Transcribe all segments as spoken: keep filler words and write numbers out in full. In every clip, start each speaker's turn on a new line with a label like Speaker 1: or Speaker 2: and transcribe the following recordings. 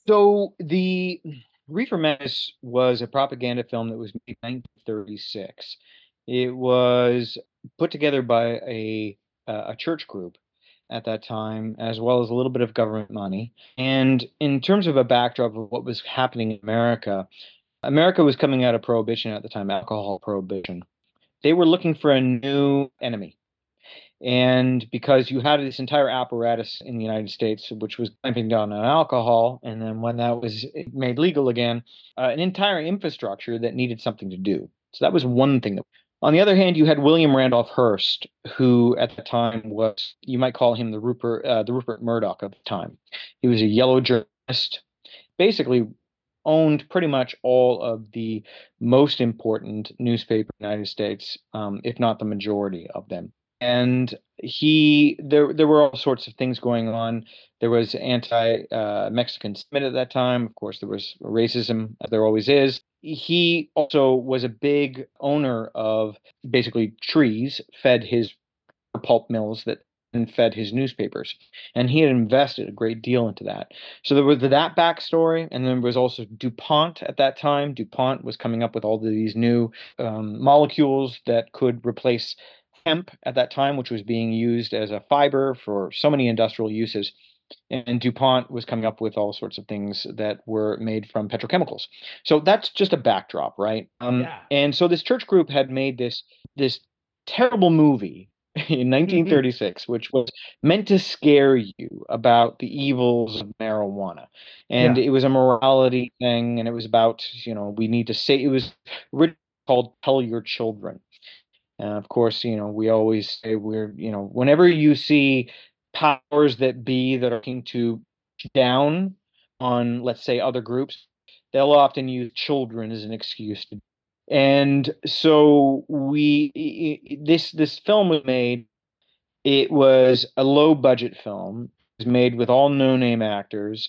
Speaker 1: So the Reefer Madness was a propaganda film that was made in nineteen thirty-six. It was put together by a uh, a church group at that time, as well as a little bit of government money. And in terms of a backdrop of what was happening in America, America was coming out of prohibition at the time, alcohol prohibition. They were looking for a new enemy. And because you had this entire apparatus in the United States, which was clamping down on alcohol, and then when that was made legal again, uh, an entire infrastructure that needed something to do. So that was one thing. That, on the other hand, you had William Randolph Hearst, who at the time was, you might call him the Rupert, uh, the Rupert Murdoch of the time. He was a yellow journalist, basically owned pretty much all of the most important newspapers in the United States, um, if not the majority of them. And he there there were all sorts of things going on. There was anti uh, Mexican sentiment at that time. Of course, there was racism, as there always is. He also was a big owner of basically trees, fed his pulp mills that and fed his newspapers. And he had invested a great deal into that. So there was that backstory, and then there was also DuPont at that time. DuPont was coming up with all of these new um, molecules that could replace hemp at that time, which was being used as a fiber for so many industrial uses. And DuPont was coming up with all sorts of things that were made from petrochemicals. So that's just a backdrop, right? Um,
Speaker 2: Yeah.
Speaker 1: and so this church group had made this this terrible movie in nineteen thirty-six, which was meant to scare you about the evils of marijuana. And
Speaker 2: Yeah.
Speaker 1: it was a morality thing, and it was about, you know, we need to say it was written called Tell Your Children. And of course, you know, we always say we're, you know, whenever you see powers that be that are looking to down on, let's say, other groups, they'll often use children as an excuse to. And so we, i- i- this this film was made. It was a low budget film. It was made with all no name actors,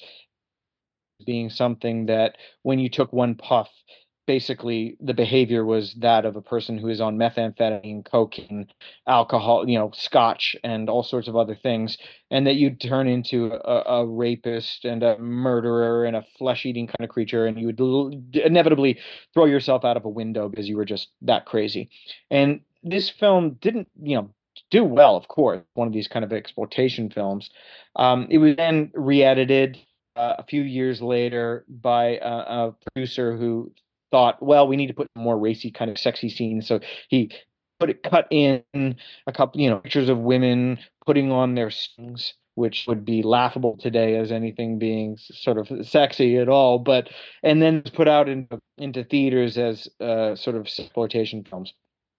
Speaker 1: being something that when you took one puff, basically the behavior was that of a person who is on methamphetamine, cocaine, alcohol, you know, scotch, and all sorts of other things, and that you'd turn into a, a rapist and a murderer and a flesh-eating kind of creature, and you would l- inevitably throw yourself out of a window because you were just that crazy. And this film didn't, you know, do well, of course, one of these kind of exploitation films. Um, it was then re-edited uh, a few years later by a, a producer who thought, well, we need to put more racy kind of sexy scenes. So he put it cut in a couple, you know, pictures of women putting on their strings, which would be laughable today as anything being sort of sexy at all. But and then put out into into theaters as uh, sort of exploitation films.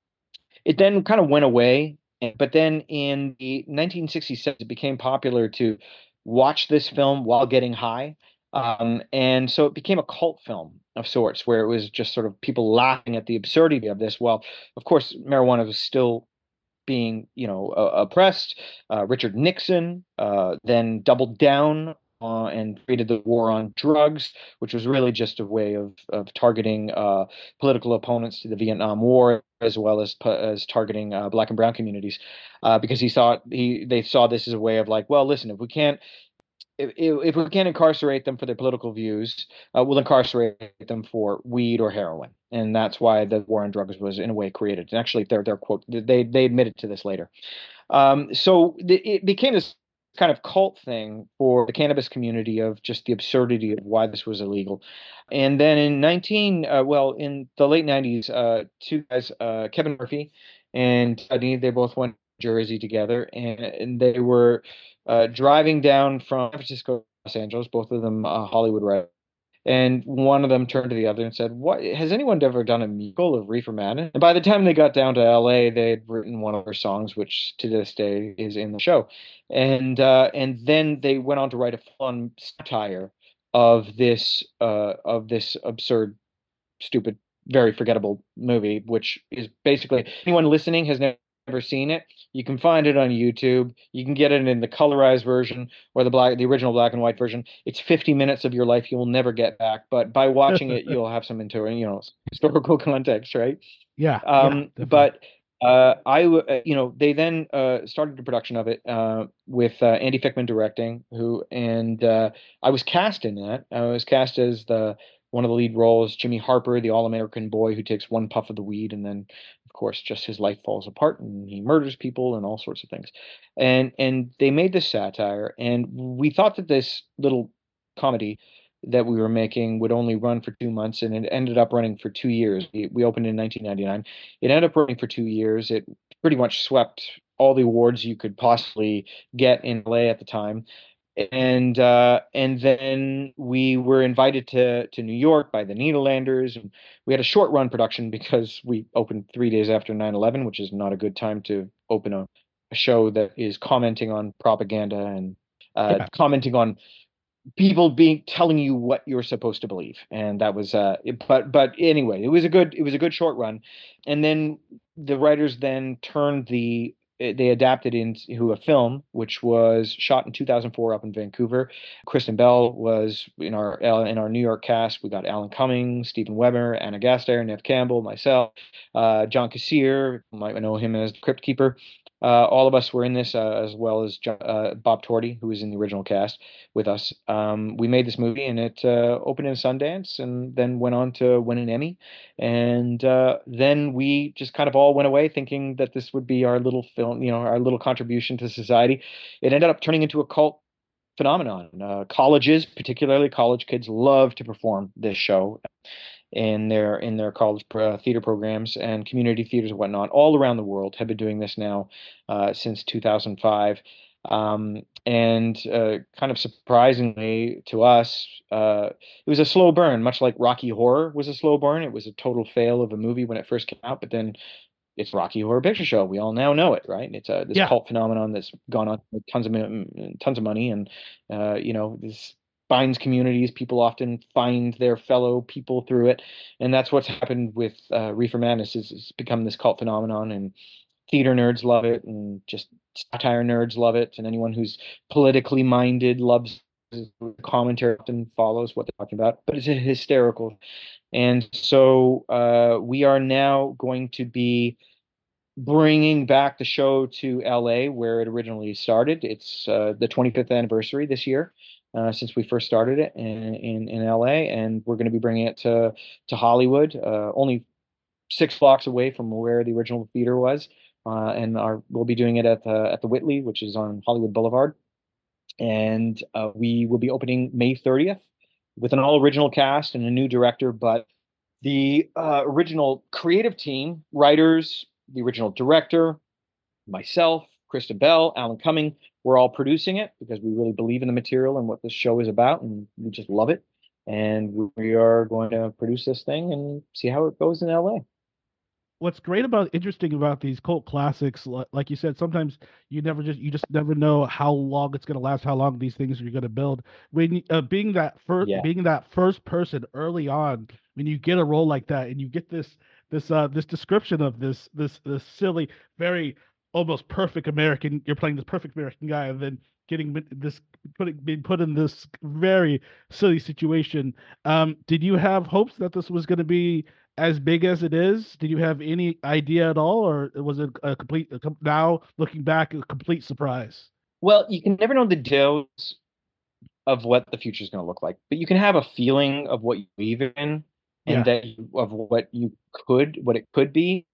Speaker 1: It then kind of went away, but then in the nineteen sixty-seven, it became popular to watch this film while getting high. Um, and so it became a cult film of sorts, where it was just sort of people laughing at the absurdity of this. Well, of course, marijuana was still being, you know, uh, oppressed. Uh, Richard Nixon uh, then doubled down uh, and created the war on drugs, which was really just a way of of targeting uh, political opponents to the Vietnam War, as well as as targeting uh, black and brown communities, uh, because he saw he they saw this as a way of like, well, listen, if we can't if, if we can't incarcerate them for their political views, uh, we'll incarcerate them for weed or heroin, and that's why the war on drugs was in a way created. And actually, their their quote they they admitted to this later. Um, so th- it became this kind of cult thing for the cannabis community of just the absurdity of why this was illegal. And then in nineteen, uh, well, in the late nineties, uh, two guys, uh, Kevin Murphy and Tudney, they both went to Jersey together, and, and they were uh, driving down from San Francisco to Los Angeles, both of them uh, Hollywood writers. And one of them turned to the other and said, "What has anyone ever done a musical of Reefer Madness?" And by the time they got down to L A, they had written one of her songs, which to this day is in the show. And uh, and then they went on to write a full-on satire of this uh, of this absurd, stupid, very forgettable movie, which is basically anyone listening has never seen it. You can find it on YouTube. You can get it in the colorized version or the black, the original black and white version. It's fifty minutes of your life you will never get back, but by watching it, you'll have some into, you know, historical context, right?
Speaker 2: Yeah. Yeah.
Speaker 1: Um,
Speaker 2: Definitely.
Speaker 1: but Uh, I, w- uh, you know, they then uh, started the production of it uh, with uh, Andy Fickman directing, who, and uh, I was cast in that. I was cast as the one of the lead roles, Jimmy Harper, the all-American boy who takes one puff of the weed, and then, of course, just his life falls apart, and he murders people and all sorts of things. And and they made this satire, and we thought that this little comedy that we were making would only run for two months, and it ended up running for two years. We, we opened in nineteen ninety-nine. It ended up running for two years. It pretty much swept all the awards you could possibly get in L A at the time. And uh, and then we were invited to to New York by the Nederlanders, and we had a short run production because we opened three days after nine eleven, which is not a good time to open a, a show that is commenting on propaganda and uh,
Speaker 2: Yeah.
Speaker 1: commenting on people being telling you what you're supposed to believe, and that was uh it- but but anyway, it was a good it was a good short run. And then the writers then turned the eh, they adapted into a film which was shot in two thousand four up in Vancouver. Kristen Bell was in our in our New York cast. We got Alan Cumming, Stephen Weber, Anna Gasteyer, Nev Campbell, myself, uh John Kassir, you might know him as the Crypt Keeper. Uh, all of us were in this, uh, as well as Jo- uh, Bob Torty, who was in the original cast with us. Um, we made this movie, and it uh, opened in Sundance, and then went on to win an Emmy. And uh, then we just kind of all went away thinking that this would be our little film, you know, our little contribution to society. It ended up turning into a cult phenomenon. Uh, colleges, particularly college kids, love to perform this show in their in their college uh, theater programs, and community theaters and whatnot all around the world have been doing this now uh, since two thousand five. Um, and uh, kind of surprisingly to us, uh, it was a slow burn, much like Rocky Horror was a slow burn. It was a total fail of a movie when it first came out, but then it's Rocky Horror Picture Show. We all now know it, right? It's a this
Speaker 2: Yeah.
Speaker 1: cult phenomenon that's gone on with tons of tons of money, and uh, you know, this binds communities. People often find their fellow people through it, and that's what's happened with uh, Reefer Madness. Is it's become this cult phenomenon, and theater nerds love it, and just satire nerds love it, and anyone who's politically minded loves it. Commentary often follows what they're talking about, but it's hysterical. And so uh, we are now going to be bringing back the show to L A where it originally started. It's uh, the twenty-fifth anniversary this year, uh, since we first started it in, in, in L A, and we're going to be bringing it to to Hollywood, uh, only six blocks away from where the original theater was. Uh, and our we'll be doing it at the at the Whitley, which is on Hollywood Boulevard, and uh, we will be opening May thirtieth with an all original cast and a new director. But the uh, original creative team, writers, the original director, myself, Krista Bell, Alan Cumming, we're all producing it because we really believe in the material and what this show is about, and we just love it. And we are going to produce this thing and see how it goes in L A.
Speaker 2: What's great about interesting about these cult classics, li- like you said, sometimes you never just you just never know how long it's going to last, how long these things are going to build. When uh, being that first
Speaker 1: Yeah.
Speaker 2: being that first person early on, when you get a role like that and you get this this uh this description of this this this silly, very almost perfect American, you're playing this perfect American guy, and then getting this putting being put in this very silly situation. Um, did you have hopes that this was going to be as big as it is? Did you have any idea at all, or was it a complete, a com- now looking back, a complete surprise?
Speaker 1: Well, you can never know the details of what the future is going to look like, but you can have a feeling of what you believe in, and
Speaker 2: Yeah,
Speaker 1: that you, of what you could, what it could be.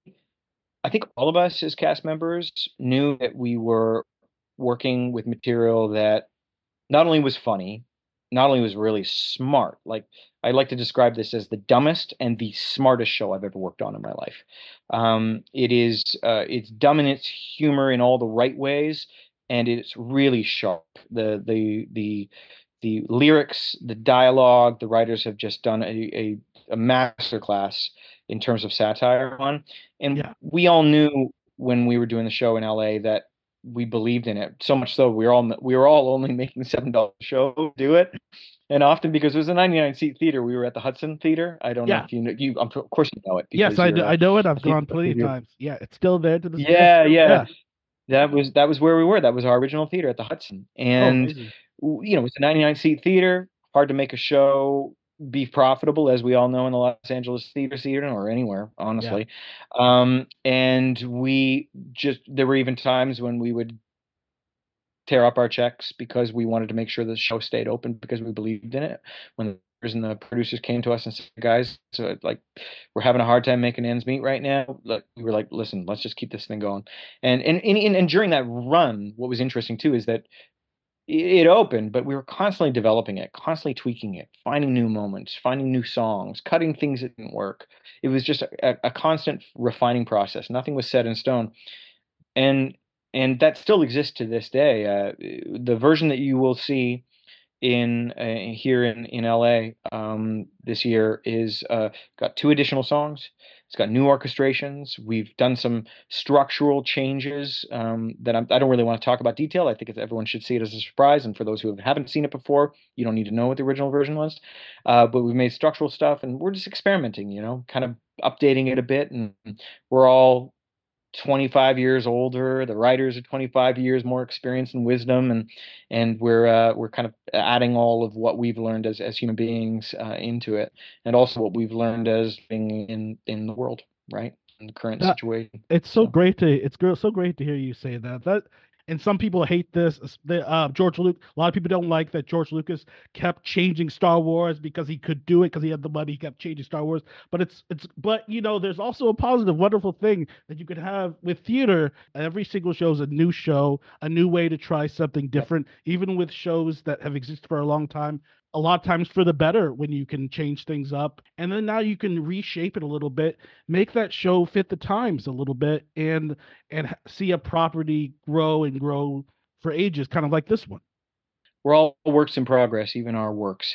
Speaker 1: I think all of us as cast members knew that we were working with material that not only was funny, not only was really smart. Like, I like to describe this as the dumbest and the smartest show I've ever worked on in my life. Um, it is uh, it's dumb in its humor in all the right ways, and it's really sharp. The the the the lyrics, the dialogue, the writers have just done a a, a masterclass in terms of satire on. And
Speaker 2: yeah.
Speaker 1: we all knew when we were doing the show in L A that we believed in it so much so we were all we were all only making seven dollars a show to do it, and often because it was a ninety-nine seat theater. We were at the Hudson Theater. I don't know
Speaker 2: Yeah.
Speaker 1: if you know you of course you know it
Speaker 2: Yes,
Speaker 1: because
Speaker 2: I,
Speaker 1: you're
Speaker 2: kn-
Speaker 1: a,
Speaker 2: I know it.
Speaker 1: a
Speaker 2: I've
Speaker 1: theater
Speaker 2: gone plenty of
Speaker 1: enthusiast.
Speaker 2: times. Yeah, it's still there to this day.
Speaker 1: Yeah, yeah,
Speaker 2: Yeah.
Speaker 1: that was that was where we were. That was our original theater at the Hudson.
Speaker 2: Oh,
Speaker 1: And
Speaker 2: amazing.
Speaker 1: you know, it's a ninety-nine seat theater, hard to make a show be profitable, as we all know, in the Los Angeles theater scene or anywhere,
Speaker 2: Yeah.
Speaker 1: honestly. Um, and we just there were even times when we would tear up our checks because we wanted to make sure the show stayed open because we believed in it. When the writers and the producers came to us and said, "Guys, so like we're having a hard time making ends meet right now," like, we were like, "Listen, let's just keep this thing going." And and and, and during that run, what was interesting too is that it opened, but we were constantly developing it, constantly tweaking it, finding new moments, finding new songs, cutting things that didn't work. It was just a, a constant refining process. Nothing was set in stone, and and that still exists to this day. Uh, the version that you will see in uh, here in in L A um, this year is uh, got two additional songs. It's got new orchestrations. We've done some structural changes um, that I'm, I don't really want to talk about detail. I think it's, everyone should see it as a surprise. And for those who haven't seen it before, you don't need to know what the original version was. Uh, but we've made structural stuff, and we're just experimenting. You know, kind of updating it a bit, and we're all twenty-five years older. The writers are twenty-five years more experience and wisdom, and and we're uh, we're kind of adding all of what we've learned as as human beings uh, into it, and also what we've learned as being in in the world, right, in the current
Speaker 2: That
Speaker 1: situation.
Speaker 2: it's so
Speaker 1: So,
Speaker 2: great to it's gr- so great to hear you say that. That and some people hate this. s- The uh, George Luke. A lot of people don't like that George Lucas kept changing Star Wars because he could do it because he had the money. He kept changing Star Wars. But it's it's but you know there's also a positive, wonderful thing that you could have with theater. Every single show is a new show, a new way to try something
Speaker 1: yep.
Speaker 2: different. Even with shows that have existed for a long time, a lot of times for the better when you can change things up. And then now you can reshape it a little bit, make that show fit the times a little bit, and and see a property grow and grow for ages, kind of like this one.
Speaker 1: We're all works in progress, even our works.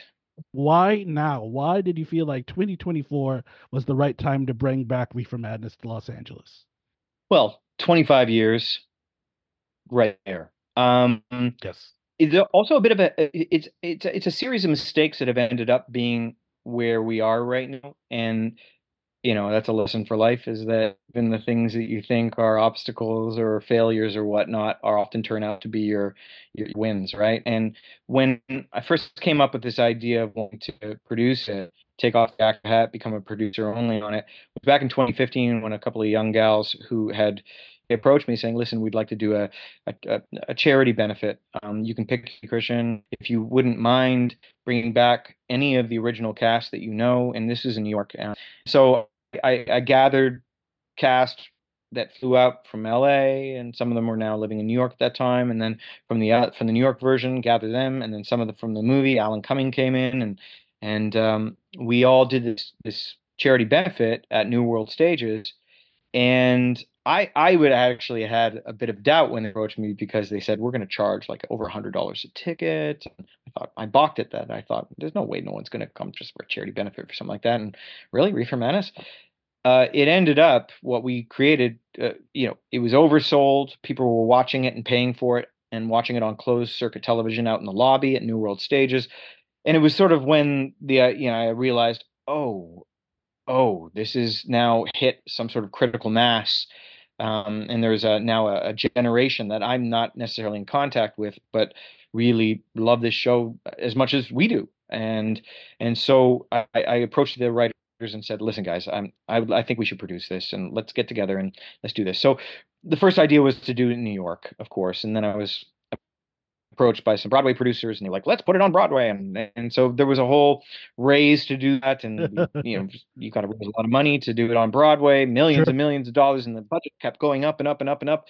Speaker 2: Why now? Why did you feel like twenty twenty-four was the right time to bring back Reefer Madness to Los Angeles?
Speaker 1: Well, twenty-five years right there. Um,
Speaker 2: Yes.
Speaker 1: it's also a bit of a it's it's it's a series of mistakes that have ended up being where we are right now, and you know, that's a lesson for life is that even the things that you think are obstacles or failures or whatnot are often turn out to be your your wins, right? And when I first came up with this idea of wanting to produce it, take off the actor hat, become a producer only on it, was back in twenty fifteen when a couple of young gals who had approached me saying, "Listen, we'd like to do a a, a charity benefit. Um, you can pick Christian if you wouldn't mind bringing back any of the original cast that you know, and this is in New York." Uh, so I, I gathered cast that flew out from L A, and some of them were now living in New York at that time. And then from the uh, from the New York version, gathered them, and then some of the from the movie. Alan Cumming came in, and and um, we all did this this charity benefit at New World Stages. And I I would actually had a bit of doubt when they approached me because they said we're going to charge like over a hundred dollars a ticket. And I thought I balked at that. I thought there's no way no one's going to come just for a charity benefit for something like that. And really, Reefer Madness? Uh, it ended up what we created. Uh, you know, it was oversold. People were watching it and paying for it, and watching it on closed circuit television out in the lobby at New World Stages. And it was sort of when the uh, you know I realized, oh, oh, this is now hit some sort of critical mass. Um, and there's a, now a, a generation that I'm not necessarily in contact with, but really love this show as much as we do. And and so I, I approached the writers and said, "Listen, guys, I'm I, I think we should produce this, and let's get together and let's do this." So the first idea was to do it in New York, of course, and then I was approached by some Broadway producers, and they're like, "Let's put it on Broadway." And and so there was a whole raise to do that, and we, you know, you got to raise a lot of money to do it on Broadway, millions
Speaker 2: Sure.
Speaker 1: and millions of dollars, and the budget kept going up and up and up and up.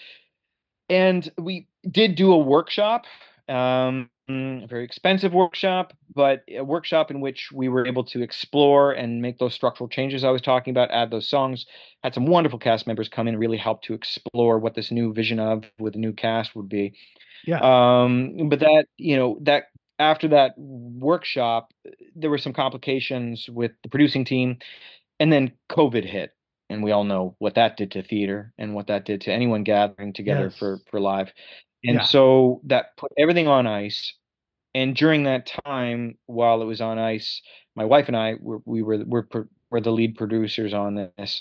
Speaker 1: And we did do a workshop, um, a very expensive workshop, but a workshop in which we were able to explore and make those structural changes I was talking about, add those songs, had some wonderful cast members come in and really help to explore what this new vision of with the new cast would be.
Speaker 2: Yeah.
Speaker 1: Um, but that, you know, that after that workshop, there were some complications with the producing team, and then COVID hit, and we all know what that did to theater and what that did to anyone gathering together for
Speaker 2: Yes.
Speaker 1: for live. And
Speaker 2: Yeah.
Speaker 1: so that put everything on ice. And during that time, while it was on ice, my wife and I were we were were, were the lead producers on this.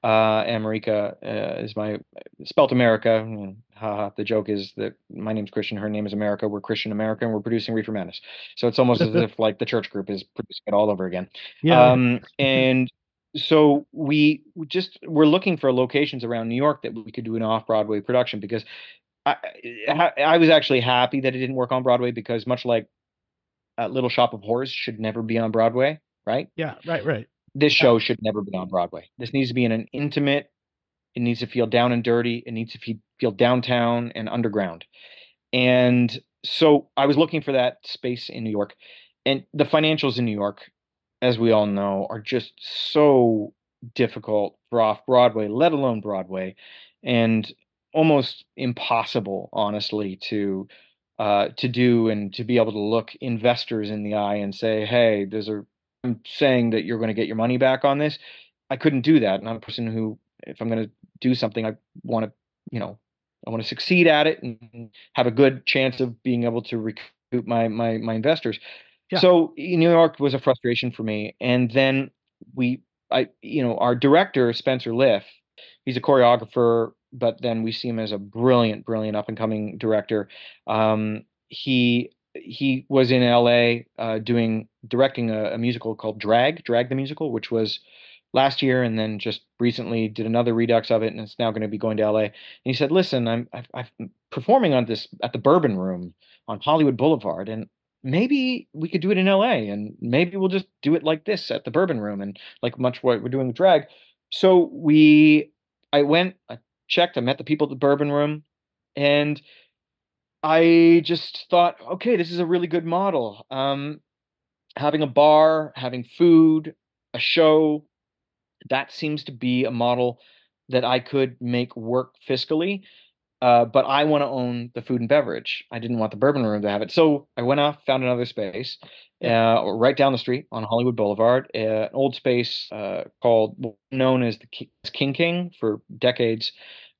Speaker 1: Uh, America uh, is my spelt America. You know, haha. The joke is that my name's Christian, her name is America. We're Christian America, and we're producing Reefer Madness. So it's almost as if like the church group is producing it all over again.
Speaker 2: Yeah.
Speaker 1: Um, and so we we just we're looking for locations around New York that we could do an off-Broadway production because I I, I was actually happy that it didn't work on Broadway because much like uh, Little Shop of Horrors should never be on Broadway, right?
Speaker 2: Yeah. Right. Right.
Speaker 1: This
Speaker 2: Yeah.
Speaker 1: show should never be on Broadway. This needs to be in an intimate. It needs to feel down and dirty. It needs to fe feel downtown and underground. And so I was looking for that space in New York. And the financials in New York, as we all know, are just so difficult for off Broadway, let alone Broadway, and almost impossible, honestly, to uh, to do and to be able to look investors in the eye and say, "Hey, there's a I'm saying that you're going to get your money back on this." I couldn't do that. And I'm a person who, if I'm going to do something, I want to, you know, I want to succeed at it and have a good chance of being able to recoup my my my investors.
Speaker 2: Yeah.
Speaker 1: So New York was a frustration for me. And then we, I, you know, our director, Spencer Liff, he's a choreographer, but then we see him as a brilliant, brilliant up and coming director. Um, he he was in L A uh, doing directing a, a musical called Drag, Drag the Musical, which was last year, and then just recently did another redux of it, and it's now going to be going to L A. And he said, "Listen, I'm I've, I'm performing on this at the Bourbon Room on Hollywood Boulevard, and maybe we could do it in L A, and maybe we'll just do it like this at the Bourbon Room, and like much what we're doing with Drag." So we, I went, I checked, I met the people at the Bourbon Room, and I just thought, okay, this is a really good model. Um, having a bar, having food, a show, that seems to be a model that I could make work fiscally. Uh, but I want to own the food and beverage. I didn't want the Bourbon Room to have it. So I went off, found another space,
Speaker 2: Yeah.
Speaker 1: uh, right down the street on Hollywood Boulevard, uh, an old space uh, called, known as the Ki- King King for decades.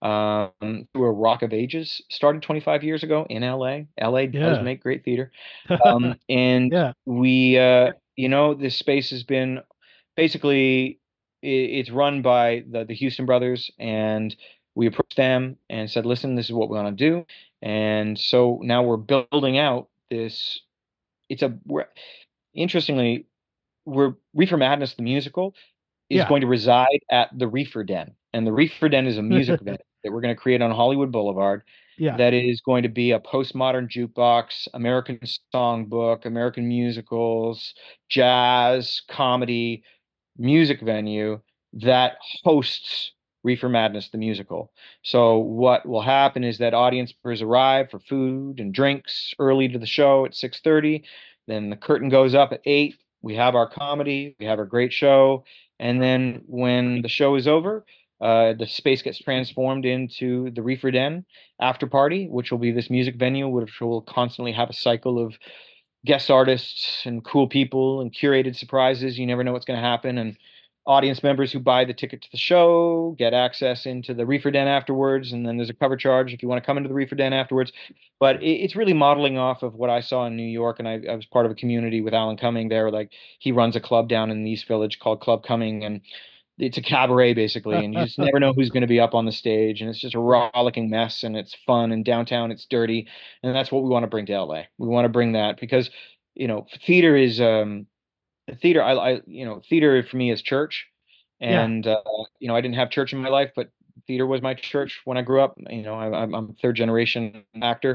Speaker 1: Um, through a Rock of Ages started twenty-five years ago in L A. L A does
Speaker 2: Yeah.
Speaker 1: make great theater. Um, and
Speaker 2: Yeah.
Speaker 1: we, uh, you know, this space has been basically i- it's run by the the Houston brothers, and we approached them and said, "Listen, this is what we want to do." And so now we're building out this. It's a we're interestingly we're Reefer Madness the musical is
Speaker 2: Yeah.
Speaker 1: going to reside at the Reefer Den, and the Reefer Den is a music venue that we're going to create on Hollywood Boulevard.
Speaker 2: Yeah.
Speaker 1: That is going to be a postmodern jukebox, American songbook, American musicals, jazz, comedy, music venue that hosts Reefer Madness, the musical. So what will happen is that audience members arrive for food and drinks early to the show at six thirty. Then the curtain goes up at eight. We have our comedy, we have our great show, and then when the show is over, uh, the space gets transformed into the Reefer Den after party, which will be this music venue, which will constantly have a cycle of guest artists and cool people and curated surprises. You never know what's going to happen. And audience members who buy the ticket to the show get access into the Reefer Den afterwards. And then there's a cover charge if you want to come into the Reefer Den afterwards. But it, it's really modeling off of what I saw in New York. And I, I was part of a community with Alan Cumming there. Like he runs a club down in the East Village called Club Cumming. And it's a cabaret basically, and you just never know who's going to be up on the stage, and it's just a rollicking mess, and it's fun, and downtown it's dirty, and that's what we want to bring to L A. We want to bring that because, you know, theater is um theater. I, I you know, theater for me is church,
Speaker 2: Yeah.
Speaker 1: and uh, you know, I didn't have church in my life, but theater was my church when I grew up. You know, I, I'm I'm a third generation actor,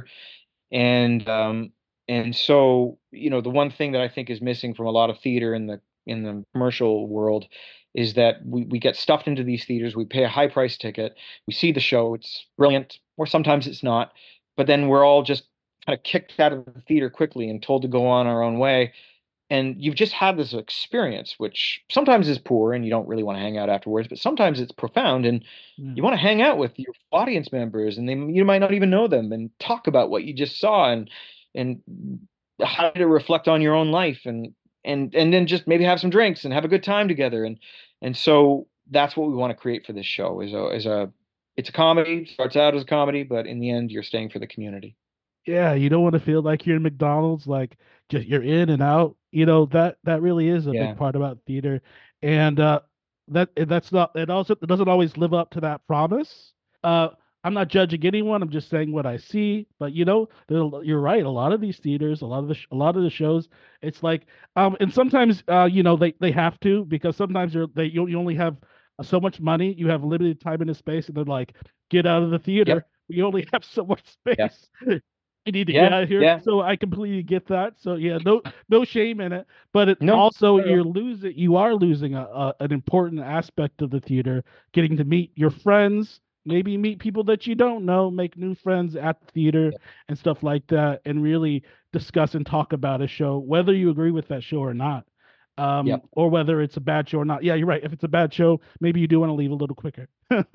Speaker 1: and um and so, you know, the one thing that I think is missing from a lot of theater in the in the commercial world is that we, we get stuffed into these theaters, we pay a high price ticket, we see the show, it's brilliant, or sometimes it's not, but then we're all just kind of kicked out of the theater quickly and told to go on our own way. And you've just had this experience, which sometimes is poor and you don't really want to hang out afterwards, but sometimes it's profound and
Speaker 2: Yeah.
Speaker 1: you want to hang out with your audience members, and they you might not even know them, and talk about what you just saw, and and how to reflect on your own life, and and and then just maybe have some drinks and have a good time together. And and so that's what we want to create for this show is a is a it's a comedy, starts out as a comedy, but in the end you're staying for the community.
Speaker 2: Yeah, you don't want to feel like you're in McDonald's, like just you're in and out. You know, that that really is a big
Speaker 1: Yeah.
Speaker 2: part about theater. And uh that that's not it also it doesn't always live up to that promise. Uh, I'm not judging anyone. I'm just saying what I see. But you know, you're right. A lot of these theaters, a lot of the a lot of the shows, it's like, um, and sometimes, uh, you know, they they have to because sometimes you're they you, you only have so much money, you have limited time in a space, and they're like, get out of the theater.
Speaker 1: Yep.
Speaker 2: We only have so much
Speaker 1: Yeah.
Speaker 2: space. You need to get
Speaker 1: Yeah.
Speaker 2: out of here.
Speaker 1: Yeah.
Speaker 2: So I completely get that. So yeah, no no shame in it. But it
Speaker 1: No.
Speaker 2: also
Speaker 1: No, no.
Speaker 2: you're losing you are losing a, a an important aspect of the theater, getting to meet your friends, maybe meet people that you don't know, make new friends at the theater
Speaker 1: Yep.
Speaker 2: and stuff like that, and really discuss and talk about a show, whether you agree with that show or not. Um,
Speaker 1: Yep.
Speaker 2: or whether it's a bad show or not. Yeah, you're right. If it's a bad show, maybe you do want to leave a little quicker.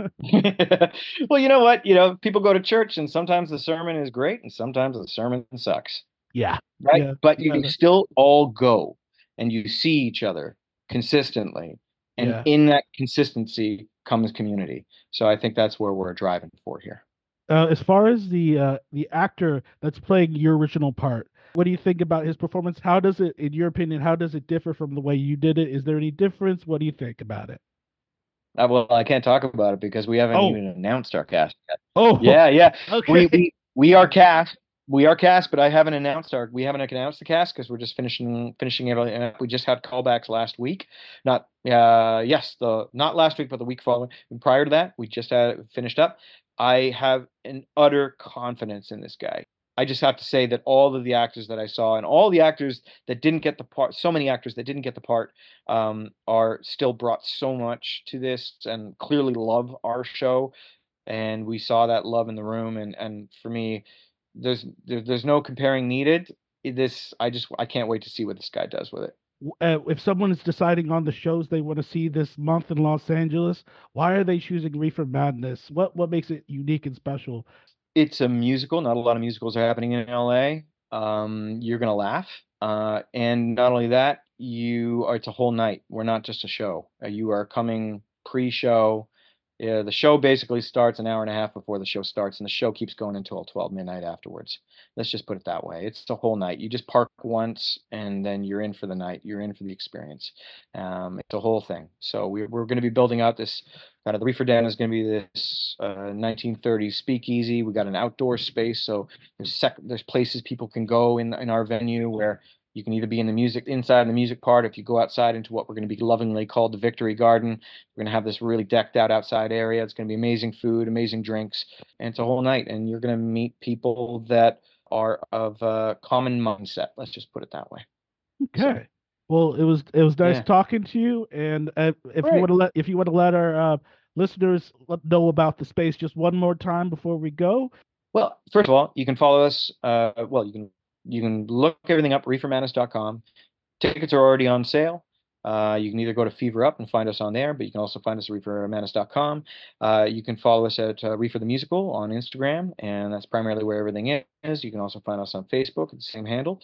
Speaker 1: Well, you know what? You know, people go to church and sometimes the sermon is great and sometimes the sermon sucks,
Speaker 2: Yeah.
Speaker 1: right?
Speaker 2: Yeah.
Speaker 1: But you
Speaker 2: Yeah.
Speaker 1: still all go and you see each other consistently. And
Speaker 2: Yeah.
Speaker 1: in that consistency comes community. So I think that's where we're driving for here.
Speaker 2: Uh, as far as the uh, the actor that's playing your original part, what do you think about his performance? How does it, in your opinion, how does it differ from the way you did it? Is there any difference? What do you think about it?
Speaker 1: Uh, well, I can't talk about it because we haven't
Speaker 2: Oh,
Speaker 1: even announced our cast yet.
Speaker 2: oh,
Speaker 1: Yeah, yeah. We
Speaker 2: okay.
Speaker 1: we we are cast. We are cast, but I haven't announced our we haven't announced the cast because we're just finishing finishing everything up. We just had callbacks last week. Not uh yes, the not last week, but the week following. And prior to that, we just had finished up. I have an utter confidence in this guy. I just have to say that all of the actors that I saw and all the actors that didn't get the part, so many actors that didn't get the part, um, are still brought so much to this and clearly love our show. And we saw that love in the room. And and for me, there's there, there's no comparing needed. This I just I can't wait to see what this guy does with it.
Speaker 2: Uh, if someone is deciding on the shows they want to see this month in Los Angeles, why are they choosing Reefer Madness? What what makes it unique and special?
Speaker 1: It's a musical. Not a lot of musicals are happening in L A. Um, you're gonna laugh. Uh, and not only that, you are, it's a whole night. We're not just a show. Uh, you are coming pre-show. Yeah, the show basically starts an hour and a half before the show starts, and the show keeps going until twelve midnight afterwards. Let's just put it that way. It's the whole night. You just park once, and then you're in for the night. You're in for the experience. Um, it's a whole thing. So we're we're going to be building out this kind of the Reefer Den is going to be this uh, nineteen thirties speakeasy. We got an outdoor space, so there's sec there's places people can go in in our venue where you can either be in the music inside the music part. If you go outside into what we're going to be lovingly called the Victory Garden, we're going to have this really decked out outside area. It's going to be amazing food, amazing drinks, and it's a whole night. And you're going to meet people that are of a common mindset. Let's just put it that way. So
Speaker 2: Okay. Well, it was it was nice
Speaker 1: yeah,
Speaker 2: talking to you. And uh, if you want
Speaker 1: great.
Speaker 2: to let if you want to let our uh, listeners let- know about the space just one more time before we go.
Speaker 1: Well, first of all, you can follow us. Uh, well, you can you can look everything up reefer madness dot com. Tickets are already on sale. Uh, you can either go to Fever Up and find us on there, but you can also find us at reefer madness dot com. Uh, you can follow us at uh, Reefer the Musical on Instagram, and that's primarily where everything is. You can also find us on Facebook at the same handle.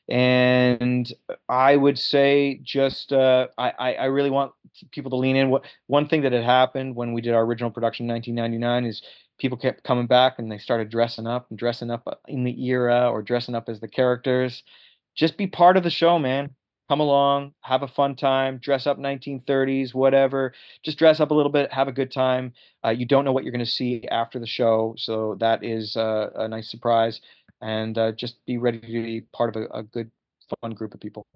Speaker 1: And I would say just uh, I, I I really want people to lean in. What one thing that had happened when we did our original production in nineteen ninety-nine is people kept coming back and they started dressing up and dressing up in the era or dressing up as the characters. Just be part of the show, man. Come along, have a fun time, dress up nineteen thirties, whatever. Just dress up a little bit, have a good time. Uh, you don't know what you're going to see after the show, so that is uh, a nice surprise. And uh, just be ready to be part of a, a good, fun group of people.